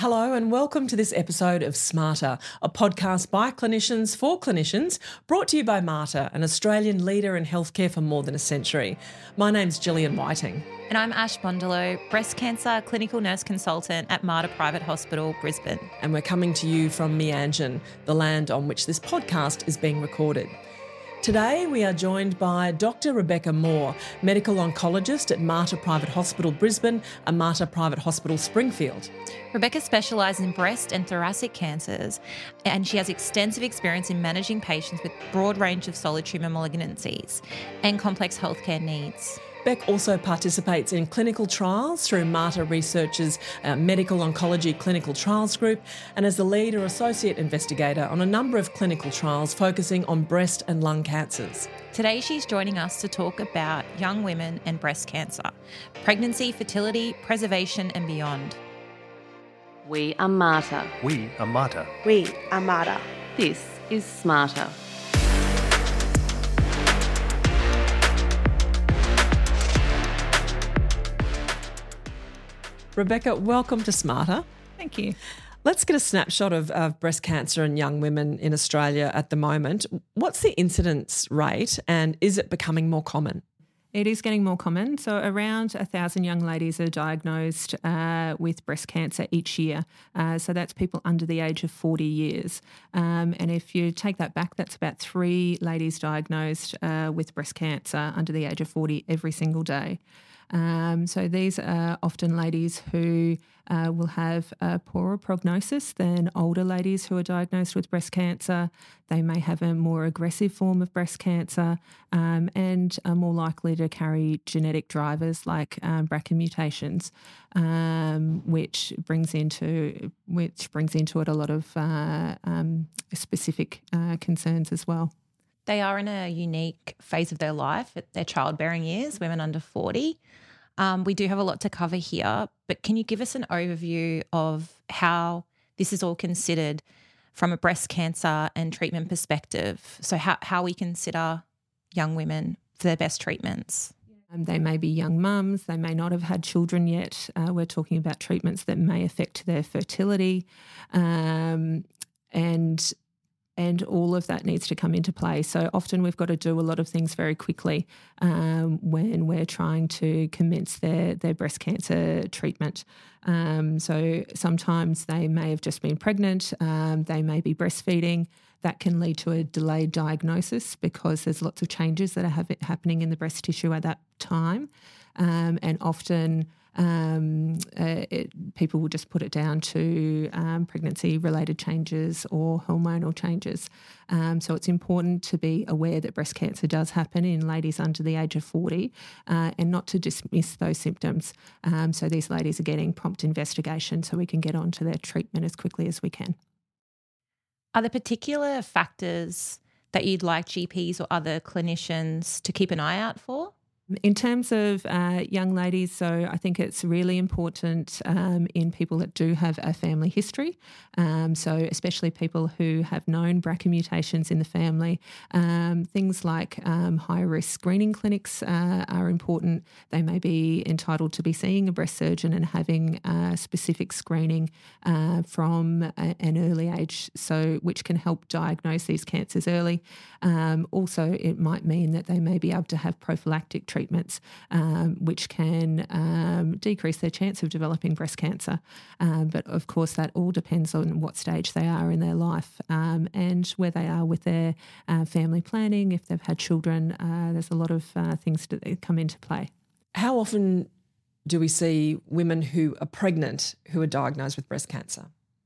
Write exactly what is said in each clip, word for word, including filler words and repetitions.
Hello and welcome to this episode of Smarter, a podcast by clinicians for clinicians, brought to you by Mater, an Australian leader in healthcare for more than a century. My name's Gillian Whiting. And I'm Ash Bondolo, breast cancer clinical nurse consultant at Mater Private Hospital, Brisbane. And we're coming to you from Meanjin, the land on which this podcast is being recorded. Today we are joined by Doctor Rebecca Moore, medical oncologist at Mater Private Hospital Brisbane and Mater Private Hospital Springfield. Rebecca specialises in breast and thoracic cancers, and she has extensive experience in managing patients with a broad range of solid tumour malignancies and complex healthcare needs. Beck also participates in clinical trials through Mater Research's uh, Medical Oncology Clinical Trials Group and as the lead or associate investigator on a number of clinical trials focusing on breast and lung cancers. Today she's joining us to talk about young women and breast cancer, pregnancy, fertility, preservation and beyond. We are Mater. We are Mater. We are Mater. This is Smarter. Rebecca, welcome to Smarter. Thank you. Let's get a snapshot of, of breast cancer in young women in Australia at the moment. What's the incidence rate and is it becoming more common? It is getting more common. So around one thousand young ladies are diagnosed uh, with breast cancer each year. Uh, so that's people under the age of forty years. Um, and if you take that back, that's about three ladies diagnosed uh, with breast cancer under the age of forty every single day. Um, so these are often ladies who uh, will have a poorer prognosis than older ladies who are diagnosed with breast cancer. They may have a more aggressive form of breast cancer um, and are more likely to carry genetic drivers like um, B R C A mutations, um, which brings into which brings into it a lot of uh, um, specific uh, concerns as well. They are in a unique phase of their life at their childbearing years, women under forty. Um, we do have a lot to cover here, but can you give us an overview of how this is all considered from a breast cancer and treatment perspective? So how, how we consider young women for their best treatments? Um, they may be young mums, they may not have had children yet. Uh, we're talking about treatments that may affect their fertility um, and And all of that needs to come into play. So often we've got to do a lot of things very quickly um, when we're trying to commence their, their breast cancer treatment. Um, so sometimes they may have just been pregnant, um, they may be breastfeeding. That can lead to a delayed diagnosis because there's lots of changes that are have, happening in the breast tissue at that time. Um, and often Um, uh, it, people will just put it down to um, pregnancy-related changes or hormonal changes. Um, so it's important to be aware that breast cancer does happen in ladies under the age of forty uh, and not to dismiss those symptoms. Um, so these ladies are getting prompt investigation so we can get on to their treatment as quickly as we can. Are there particular factors that you'd like G Ps or other clinicians to keep an eye out for? In terms of uh, young ladies, so I think it's really important um, in people that do have a family history, um, so especially people who have known B R C A mutations in the family. Um, things like um, high-risk screening clinics uh, are important. They may be entitled to be seeing a breast surgeon and having uh, specific screening uh, from a, an early age, so which can help diagnose these cancers early. Um, also, it might mean that they may be able to have prophylactic treatments, um, which can um, decrease their chance of developing breast cancer. Um, but of course, that all depends on what stage they are in their life um, and where they are with their uh, family planning. If they've had children, uh, there's a lot of uh, things that come into play. How often do we see women who are pregnant who are diagnosed with breast cancer?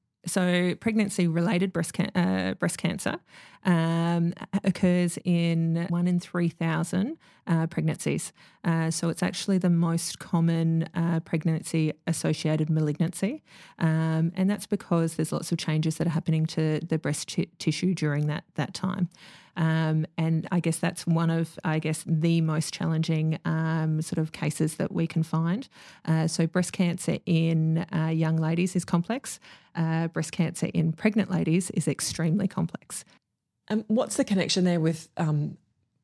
So pregnancy-related breast, can- uh, breast cancer um, occurs in one in three thousand uh, pregnancies. Uh, so it's actually the most common uh, pregnancy-associated malignancy, um, and that's because there's lots of changes that are happening to the breast t- tissue during that that time. Um, and I guess that's one of, I guess, the most challenging um, sort of cases that we can find. Uh, so breast cancer in uh, young ladies is complex. Uh, breast cancer in pregnant ladies is extremely complex. And what's the connection there with um,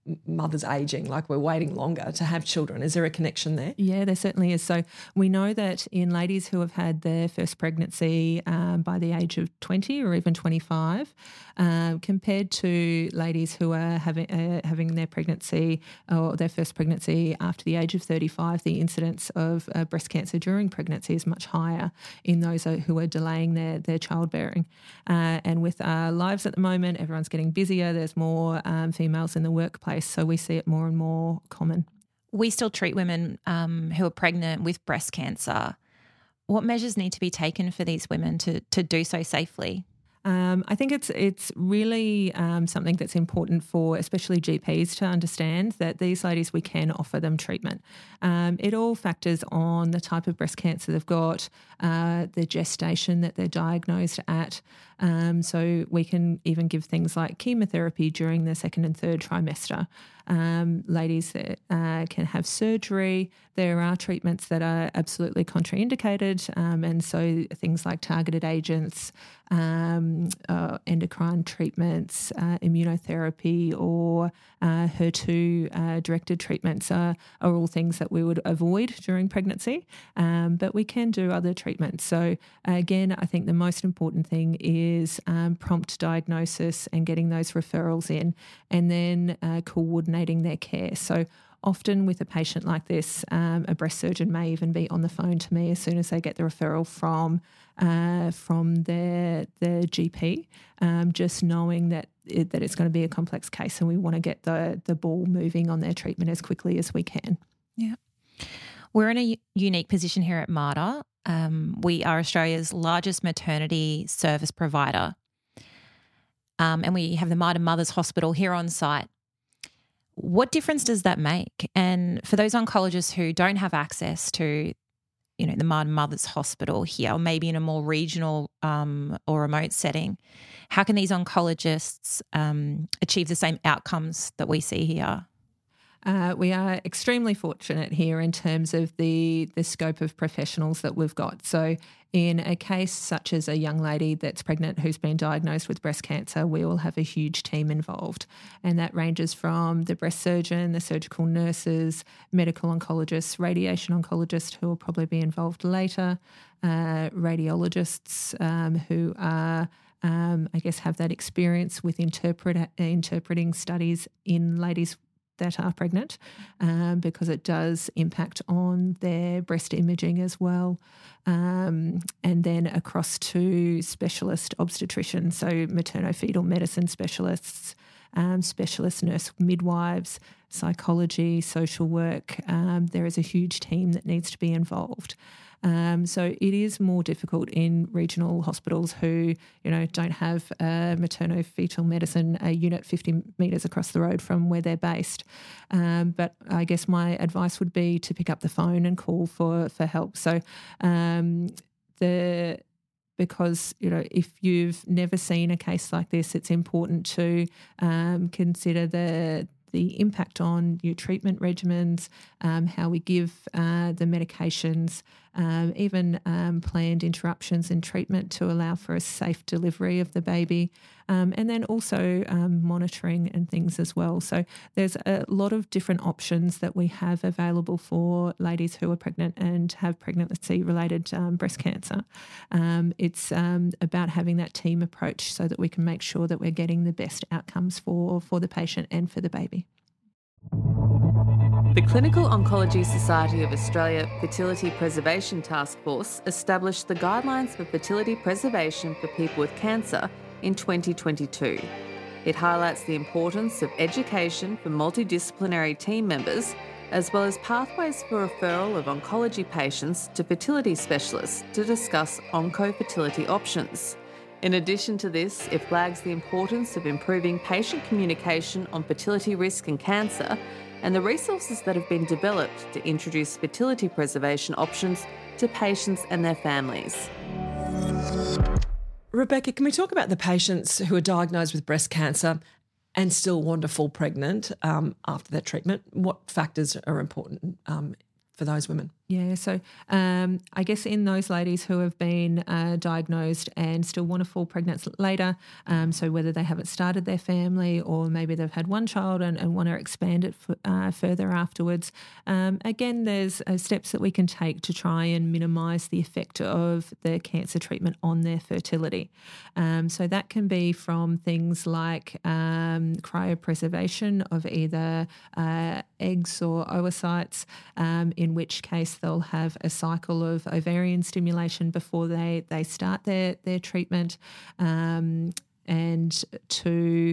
mothers ageing, like we're waiting longer to have children. Is there a connection there? Yeah, there certainly is. So we know that in ladies who have had their first pregnancy um, by the age of twenty or even twenty-five, uh, compared to ladies who are having uh, having their pregnancy or their first pregnancy after the age of thirty-five, the incidence of uh, breast cancer during pregnancy is much higher in those who are delaying their, their childbearing. Uh, and with our lives at the moment, everyone's getting busier. There's more um, females in the workplace. So we see it more and more common. We still treat women um, who are pregnant with breast cancer. What measures need to be taken for these women to to do so safely? Um, I think it's it's really um, something that's important for especially G Ps to understand that these ladies, we can offer them treatment. Um, it all factors on the type of breast cancer they've got, uh, the gestation that they're diagnosed at. Um, so we can even give things like chemotherapy during the second and third trimester. Um, ladies that uh, can have surgery. There are treatments that are absolutely contraindicated, um, and so things like targeted agents, um, uh, endocrine treatments, uh, immunotherapy, or uh, H E R two uh, directed treatments are, are all things that we would avoid during pregnancy, um, but we can do other treatments. So again, I think the most important thing is um, prompt diagnosis and getting those referrals in, and then uh, coordinating their care. So often with a patient like this, um, a breast surgeon may even be on the phone to me as soon as they get the referral from uh, from their their G P, um, just knowing that it, that it's going to be a complex case, and we want to get the the ball moving on their treatment as quickly as we can. Yeah, we're in a u- unique position here at Mater. Um, we are Australia's largest maternity service provider, um, and we have the Mater Mothers Hospital here on site. What difference does that make? And for those oncologists who don't have access to, you know, the Mater Mothers Hospital here, or maybe in a more regional um, or remote setting, how can these oncologists um, achieve the same outcomes that we see here? Uh, we are extremely fortunate here in terms of the the scope of professionals that we've got. So in a case such as a young lady that's pregnant who's been diagnosed with breast cancer, we will have a huge team involved. And that ranges from the breast surgeon, the surgical nurses, medical oncologists, radiation oncologists who will probably be involved later, uh, radiologists um, who are Um, I guess have that experience with interpret, interpreting studies in ladies that are pregnant, um, because it does impact on their breast imaging as well. Um, and then across to specialist obstetricians, so maternofetal medicine specialists, um, specialist nurse midwives, psychology, social work. Um, there is a huge team that needs to be involved. Um, so it is more difficult in regional hospitals who, you know, don't have a maternofetal medicine a unit fifty metres across the road from where they're based. Um, but I guess my advice would be to pick up the phone and call for for help. So um, the because, you know, if you've never seen a case like this, it's important to um, consider the the impact on your treatment regimens, um, how we give uh, the medications, um, even um, planned interruptions in treatment to allow for a safe delivery of the baby, um, and then also um, monitoring and things as well. So there's a lot of different options that we have available for ladies who are pregnant and have pregnancy-related um, breast cancer. Um, it's um, about having that team approach so that we can make sure that we're getting the best outcomes for, for the patient and for the baby. The Clinical Oncology Society of Australia Fertility Preservation Task Force established the guidelines for fertility preservation for people with cancer in twenty twenty-two. It highlights the importance of education for multidisciplinary team members, as well as pathways for referral of oncology patients to fertility specialists to discuss oncofertility options. In addition to this, it flags the importance of improving patient communication on fertility risk and cancer, and the resources that have been developed to introduce fertility preservation options to patients and their families. Rebecca, can we talk about the patients who are diagnosed with breast cancer and still want to fall pregnant um, after their treatment? What factors are important um, for those women? Yeah, so um, I guess in those ladies who have been uh, diagnosed and still want to fall pregnant later, um, so whether they haven't started their family or maybe they've had one child and, and want to expand it f- uh, further afterwards, um, again, there's uh, steps that we can take to try and minimise the effect of the cancer treatment on their fertility. Um, so that can be from things like um, cryopreservation of either uh, eggs or oocytes, um, in which case they'll have a cycle of ovarian stimulation before they, they start their, their treatment, um, and to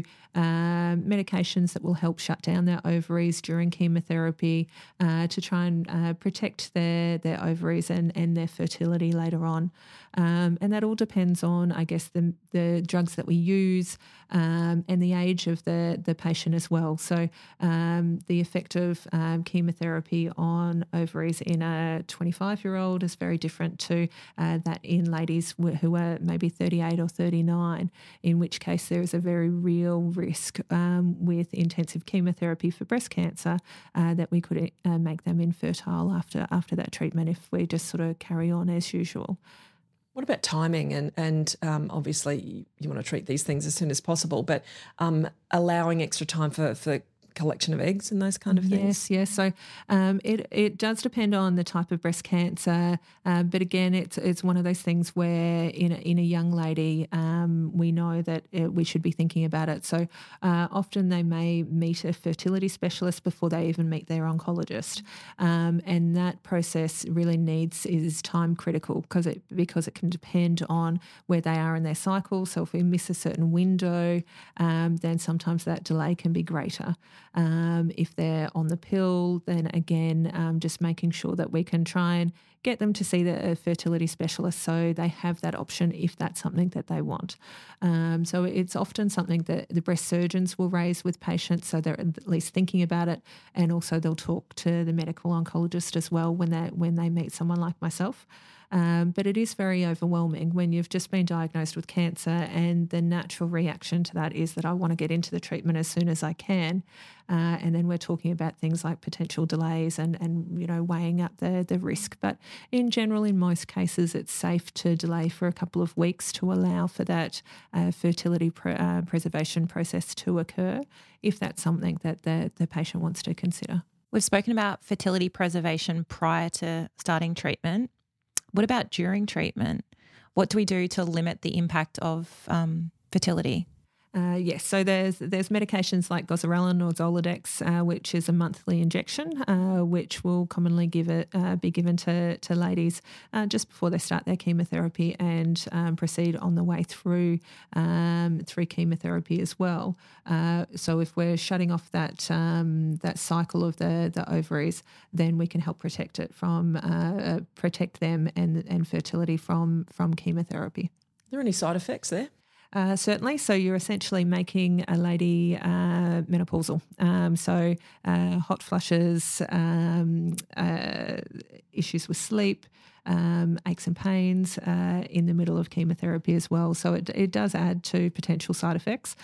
um, medications that will help shut down their ovaries during chemotherapy uh, to try and uh, protect their, their ovaries and, and their fertility later on. Um, and that all depends on, I guess, the, the drugs that we use um, and the age of the, the patient as well. So um, the effect of um, chemotherapy on ovaries in a twenty-five-year-old is very different to uh, that in ladies who are maybe thirty-eight or thirty-nine, in which case there is a very real risk um, with intensive chemotherapy for breast cancer uh, that we could uh, make them infertile after after that treatment if we just sort of carry on as usual. What about timing? And and um, obviously you want to treat these things as soon as possible, but um, allowing extra time for, for collection of eggs and those kind of things? Yes, yes. So um, it it does depend on the type of breast cancer, uh, but again, it's it's one of those things where in a, in a young lady, um, we know that it, we should be thinking about it. So uh, often they may meet a fertility specialist before they even meet their oncologist, um, and that process really needs is time critical because it because it can depend on where they are in their cycle. So if we miss a certain window, um, then sometimes that delay can be greater. Um, if they're on the pill, then again, um, just making sure that we can try and get them to see the fertility specialist so they have that option if that's something that they want. Um, so it's often something that the breast surgeons will raise with patients so they're at least thinking about it, and also they'll talk to the medical oncologist as well when they when they meet someone like myself. Um, but it is very overwhelming when you've just been diagnosed with cancer, and the natural reaction to that is that I want to get into the treatment as soon as I can. Uh, and then we're talking about things like potential delays and, and you know, weighing up the, the risk. But in general, in most cases, it's safe to delay for a couple of weeks to allow for that uh, fertility pre- uh, preservation process to occur if that's something that the, the patient wants to consider. We've spoken about fertility preservation prior to starting treatment. What about during treatment? What do we do to limit the impact of um, fertility? Uh, yes, so there's there's medications like Goserelin or Zoladex, uh, which is a monthly injection, uh, which will commonly give it uh, be given to to ladies uh, just before they start their chemotherapy and um, proceed on the way through um, through chemotherapy as well. Uh, so if we're shutting off that um, that cycle of the the ovaries, then we can help protect it from uh, protect them and and fertility from from chemotherapy. Are there any side effects there? Uh, certainly. So you're essentially making a lady uh, menopausal. Um, so uh, hot flushes, um, uh, issues with sleep, um, aches and pains uh, in the middle of chemotherapy as well. So it, it does add to potential side effects,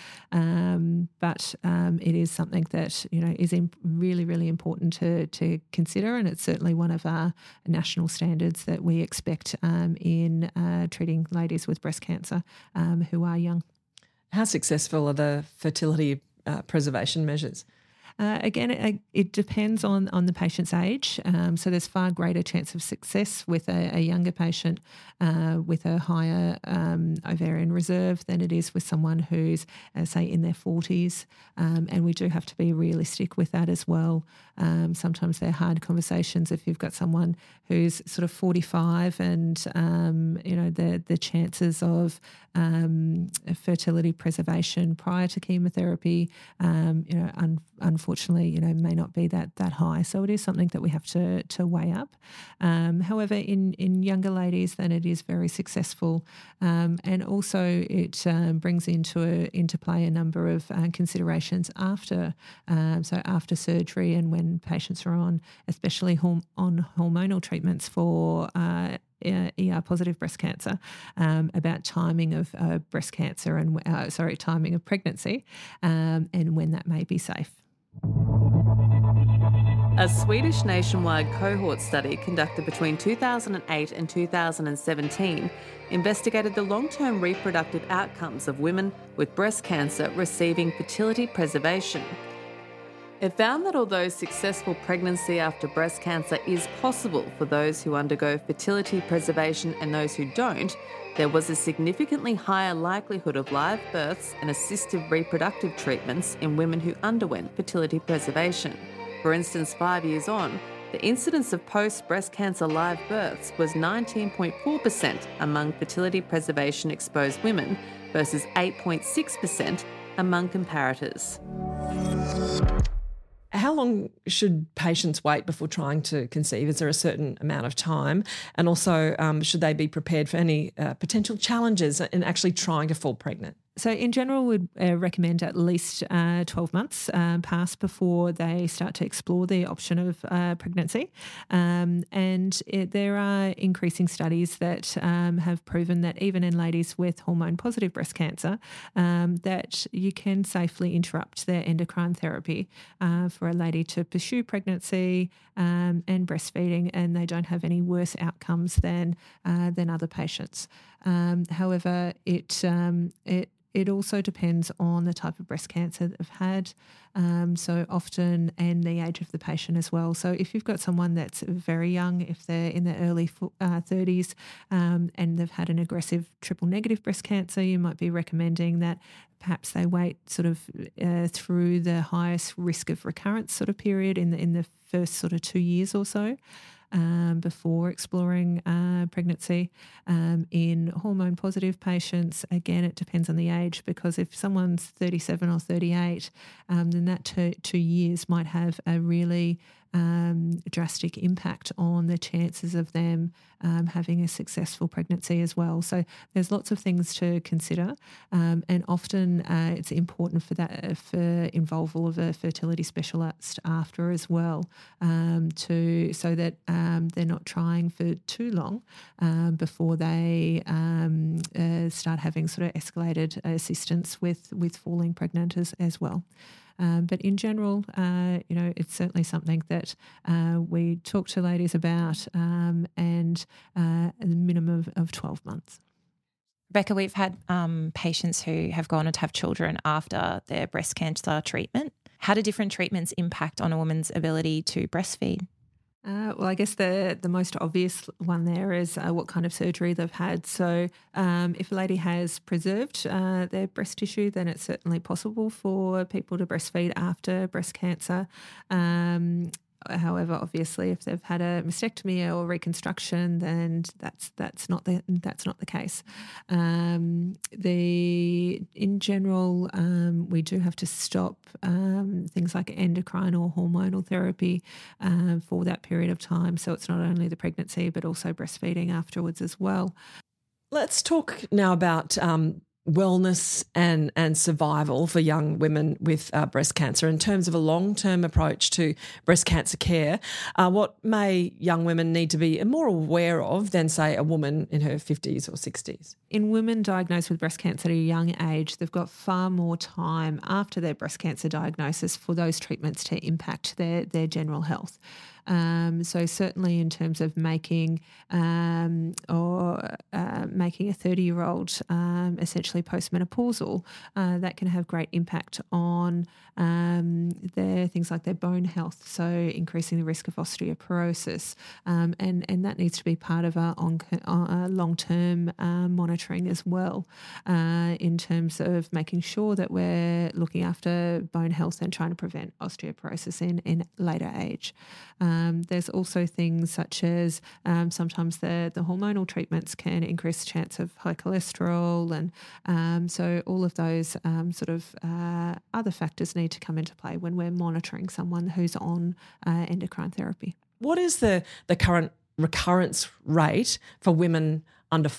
um, but um, it is something that you know is imp- really, really important to to consider, and it's certainly one of our national standards that we expect um, in uh, treating ladies with breast cancer um, who are young. How successful are the fertility uh, preservation measures? Uh, again, it, it depends on, on the patient's age. Um, so there's far greater chance of success with a, a younger patient uh, with a higher um, ovarian reserve than it is with someone who's, uh, say, in their forties. Um, and we do have to be realistic with that as well. Um, sometimes they're hard conversations if you've got someone who's sort of forty-five and, um, you know, the, the chances of um, fertility preservation prior to chemotherapy, um, you know, un- unfortunately, you know, may not be that that high. So it is something that we have to to weigh up. Um, however, in, in younger ladies, then it is very successful, um, and also it um, brings into a, into play a number of uh, considerations after, um, so after surgery and when patients are on, especially horm- on hormonal treatments for uh, E R positive breast cancer, um, about timing of uh, breast cancer and uh, sorry, timing of pregnancy, um, and when that may be safe. A Swedish nationwide cohort study conducted between two thousand eight and two thousand seventeen investigated the long-term reproductive outcomes of women with breast cancer receiving fertility preservation. It found that although successful pregnancy after breast cancer is possible for those who undergo fertility preservation and those who don't, there was a significantly higher likelihood of live births and assistive reproductive treatments in women who underwent fertility preservation. For instance, five years on, the incidence of post-breast cancer live births was nineteen point four percent among fertility preservation exposed women versus eight point six percent among comparators. How long should patients wait before trying to conceive? Is there a certain amount of time? And also, um, should they be prepared for any uh, potential challenges in actually trying to fall pregnant? So in general, we'd uh, recommend at least uh, twelve months uh, pass before they start to explore the option of uh, pregnancy. Um, and it, there are increasing studies that um, have proven that even in ladies with hormone-positive breast cancer, um, that you can safely interrupt their endocrine therapy uh, for a lady to pursue pregnancy um, and breastfeeding, and they don't have any worse outcomes than uh, than other patients. Um, however, it um, it It also depends on the type of breast cancer that they've had, um, so often, and the age of the patient as well. So if you've got someone that's very young, if they're in their early uh, thirties um, and they've had an aggressive triple negative breast cancer, you might be recommending that perhaps they wait sort of uh, through the highest risk of recurrence sort of period in the in the first sort of two years or so. Um, before exploring uh, pregnancy. Um, in hormone-positive patients, again, it depends on the age, because if someone's thirty-seven or thirty-eight, um, then that two, two years might have a really um, drastic impact on the chances of them um, having a successful pregnancy as well. So there's lots of things to consider, um, and often uh, it's important for that for involval of a fertility specialist after as well, um, to so that um, they're not trying for too long um, before they um, uh, start having sort of escalated assistance with with falling pregnant as, as well. Um, but in general, uh, you know, it's certainly something that uh, we talk to ladies about, um, and uh, a minimum of, of twelve months. Rebecca, we've had um, patients who have gone on to have children after their breast cancer treatment. How do different treatments impact on a woman's ability to breastfeed? Uh, well, I guess the the most obvious one there is uh, what kind of surgery they've had. So um, if a lady has preserved uh, their breast tissue, then it's certainly possible for people to breastfeed after breast cancer. Um, However, obviously, if they've had a mastectomy or reconstruction, then that's that's not the that's not the case. Um, the in general, um, we do have to stop um, things like endocrine or hormonal therapy uh, for that period of time. So it's not only the pregnancy, but also breastfeeding afterwards as well. Let's talk now about um, wellness and, and survival for young women with uh, breast cancer in terms of a long-term approach to breast cancer care. Uh, what may young women need to be more aware of than, say, a woman in her fifties or sixties? In women diagnosed with breast cancer at a young age, they've got far more time after their breast cancer diagnosis for those treatments to impact their, their general health. Um, so certainly in terms of making um, or uh, making a thirty-year-old um, essentially postmenopausal, uh, that can have great impact on um, their things like their bone health, so increasing the risk of osteoporosis, um, and, and that needs to be part of our on, uh, long-term uh, monitoring as well, uh, in terms of making sure that we're looking after bone health and trying to prevent osteoporosis in, in later age. Um, there's also things such as um, sometimes the, the hormonal treatments can increase the chance of high cholesterol, and um, so all of those um, sort of uh, other factors need to come into play when we're monitoring someone who's on uh, endocrine therapy. What is the, the current recurrence rate for women under forty?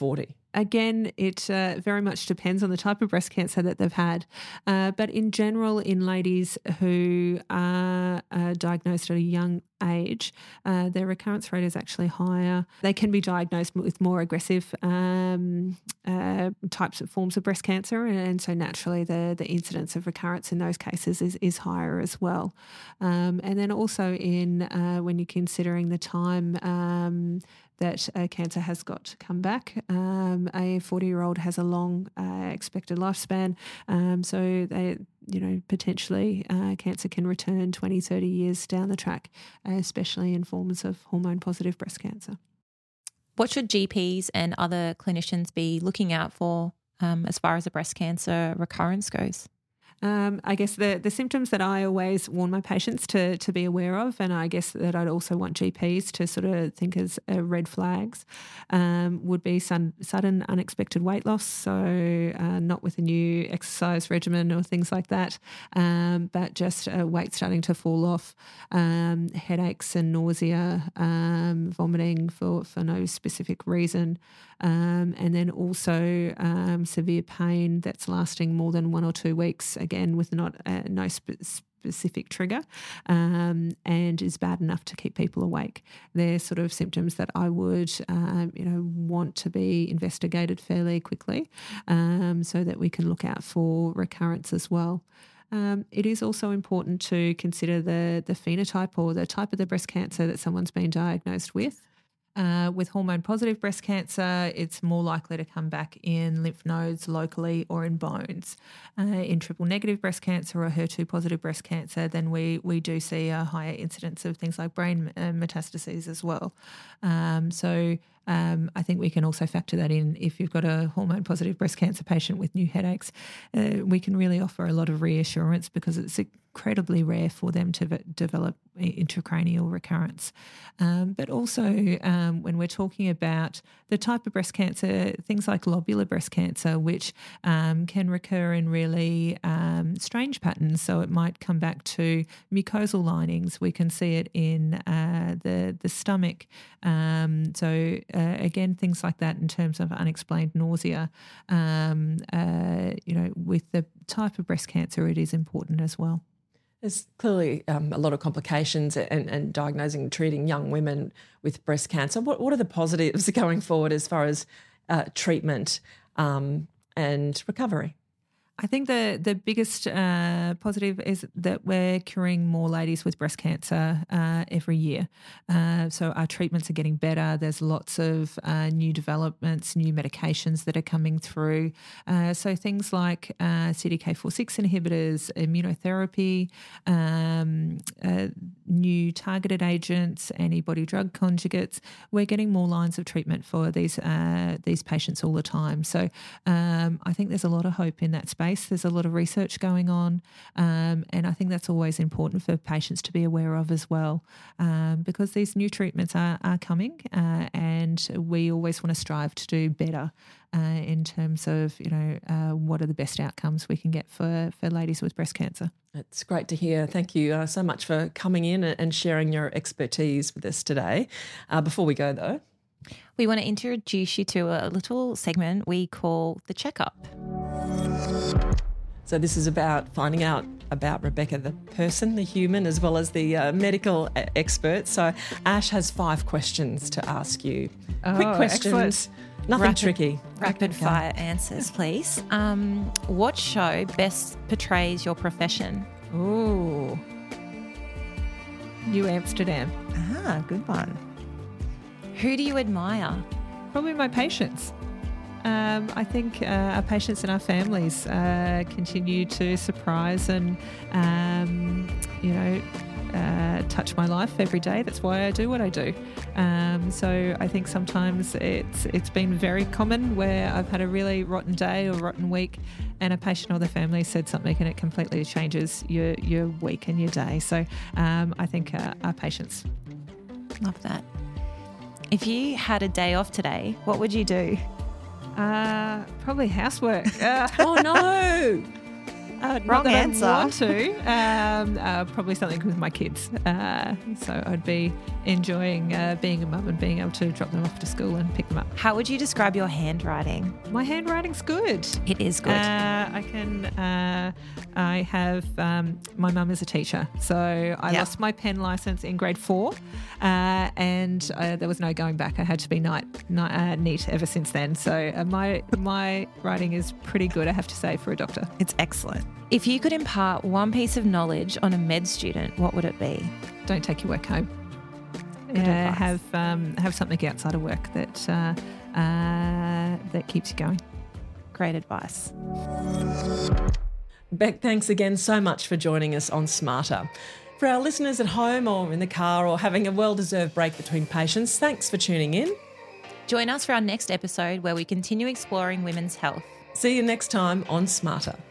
Again, it uh, very much depends on the type of breast cancer that they've had. Uh, but in general, in ladies who are uh, diagnosed at a young age, uh, their recurrence rate is actually higher. They can be diagnosed with more aggressive um, uh, types of forms of breast cancer, and so naturally the, the incidence of recurrence in those cases is, is higher as well. Um, and then also in uh, when you're considering the time um, that uh, cancer has got to come back. Um, a forty-year-old has a long uh, expected lifespan, um, so they, you know, potentially uh, cancer can return twenty, thirty years down the track, uh, especially in forms of hormone-positive breast cancer. What should G Ps and other clinicians be looking out for um, as far as a breast cancer recurrence goes? Um, I guess the, the symptoms that I always warn my patients to to be aware of, and I guess that I'd also want G Ps to sort of think as uh, red flags, um, would be sun, sudden unexpected weight loss, so uh, not with a new exercise regimen or things like that, um, but just uh, weight starting to fall off, um, headaches and nausea, um, vomiting for, for no specific reason, um, and then also um, severe pain that's lasting more than one or two weeks, again with not uh, no spe- specific trigger, um, and is bad enough to keep people awake. They're sort of symptoms that I would um, you know want to be investigated fairly quickly, um, so that we can look out for recurrence as well. Um, it is also important to consider the the phenotype or the type of the breast cancer that someone's been diagnosed with. Uh, with hormone-positive breast cancer, it's more likely to come back in lymph nodes locally or in bones. Uh, in triple-negative breast cancer or H E R two-positive breast cancer, then we we do see a higher incidence of things like brain metastases as well. Um, so um, I think we can also factor that in. If you've got a hormone-positive breast cancer patient with new headaches, uh, we can really offer a lot of reassurance because it's incredibly rare for them to v- develop intracranial recurrence. Um, but also um, when we're talking about the type of breast cancer, things like lobular breast cancer, which um, can recur in really um, strange patterns. So it might come back to mucosal linings. We can see it in uh, the, the stomach. Um, so uh, again, things like that in terms of unexplained nausea. Um, uh, you know, with the type of breast cancer, it is important as well. There's clearly um, a lot of complications and, and diagnosing and treating young women with breast cancer. What, what are the positives going forward as far as uh, treatment um, and recovery? I think the the biggest uh, positive is that we're curing more ladies with breast cancer uh, every year. Uh, so our treatments are getting better. There's lots of uh, new developments, new medications that are coming through. Uh, so things like uh, C D K four six inhibitors, immunotherapy, um, uh, new targeted agents, antibody drug conjugates. We're getting more lines of treatment for these uh, these patients all the time. So um, I think there's a lot of hope in that space. There's a lot of research going on, um, and I think that's always important for patients to be aware of as well, um, because these new treatments are, are coming, uh, and we always want to strive to do better uh, in terms of, you know, uh, what are the best outcomes we can get for, for ladies with breast cancer. It's great to hear. Thank you uh, so much for coming in and sharing your expertise with us today. Uh, before we go, though, we want to introduce you to a little segment we call The Checkup. So this is about finding out about Rebecca, the person, the human, as well as the uh, medical a- expert. So Ash has five questions to ask you. Oh, Quick questions, excellent. nothing Rapid, tricky. Rapid fire answers, please. Um, what show best portrays your profession? Ooh. New Amsterdam. Ah, good one. Who do you admire? Probably my patients. Um, I think uh, our patients and our families uh, continue to surprise and, um, you know, uh, touch my life every day. That's why I do what I do. Um, so I think sometimes it's it's been very common where I've had a really rotten day or rotten week, and a patient or the family said something and it completely changes your your week and your day. So um, I think uh, our patients. Love that. If you had a day off today, what would you do? Uh, probably housework. Oh no! Uh, Wrong not that answer. I want to. Um, uh, probably something with my kids. Uh, so I'd be enjoying uh, being a mum and being able to drop them off to school and pick them up. How would you describe your handwriting? My handwriting's good. It is good. Uh, I can. Uh, I have. Um, my mum is a teacher, so I Yep. lost my pen license in grade four, uh, and uh, there was no going back. I had to be night, night, uh, neat ever since then. So uh, my my writing is pretty good, I have to say, for a doctor. It's excellent. If you could impart one piece of knowledge on a med student, what would it be? Don't take your work home. Good Uh, advice. have um, have something outside of work that uh, uh, that keeps you going. Great advice. Beck, thanks again so much for joining us on Smarter. For our listeners at home or in the car or having a well-deserved break between patients, thanks for tuning in. Join us for our next episode where we continue exploring women's health. See you next time on Smarter.